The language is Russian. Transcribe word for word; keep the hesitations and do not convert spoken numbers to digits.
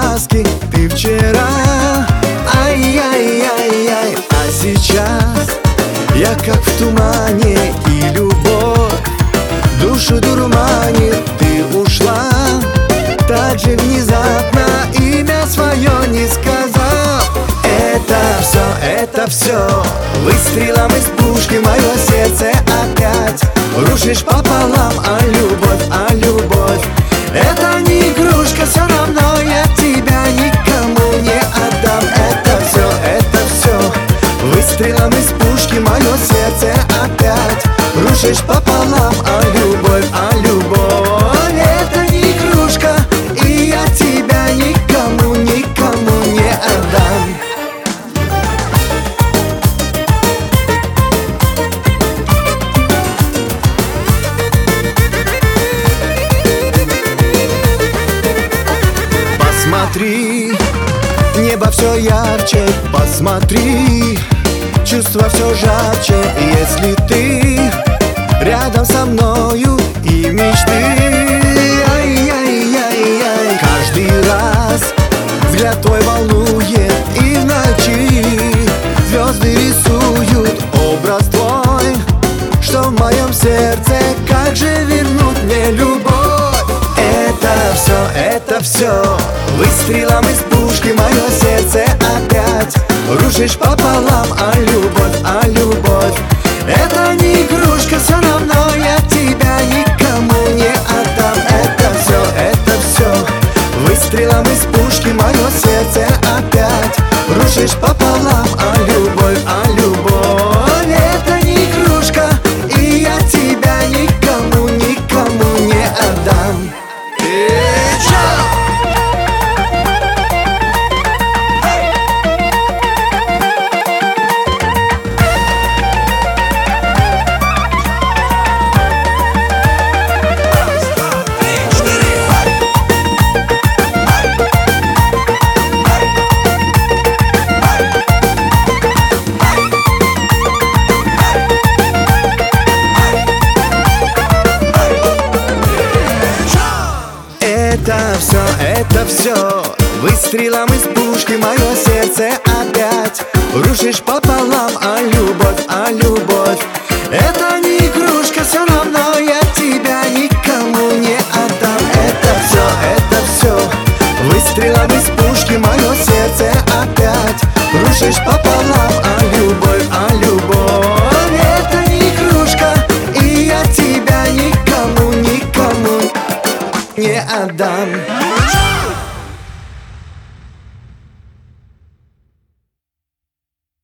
ласки ты вчера. Ай-яй-яй-яй, а сейчас я как в тумане, и любовь душу дурманит. Ты ушла так же внезапно, имя свое не сказав. Это все, это все выстрелом из пушки мое сердце опять рушишь пополам. А любовь, а любовь — это не игрушка, все равно я тебя никому не отдам. Это все, это все выстрелом из пушки мое сердце опять рушишь пополам. А любовь, а любовь — это не игрушка, и я тебя никому, никому не отдам. Посмотри, небо все ярче, посмотри, чувства все жарче, если ты рядом со мною и мечты. Ай-яй-яй-яй, каждый раз взгляд твой волнует, и в ночи звезды рисуют образ твой, что в моем сердце. Как же вернуть мне любовь? Это все, это все выстрелом из пушки мое сердце опять рушишь пополам. А любовь, а любовь — это не игрушка, все равно я тебя никому не отдам. Это все, это все выстрелом из пушки мое сердце опять рушишь пополам. А любовь, а любовь — это не игрушка, и я тебя никому, никому не отдам. Это все, это все выстрелом из пушки мое сердце опять рушишь пополам. А любовь, а любовь — это не игрушка, все равно я тебя никому не отдам. Это все, это все выстрелом из пушки мое сердце опять рушишь пополам. А любовь, а любовь — это не игрушка, и я тебя никому, никому не отдам.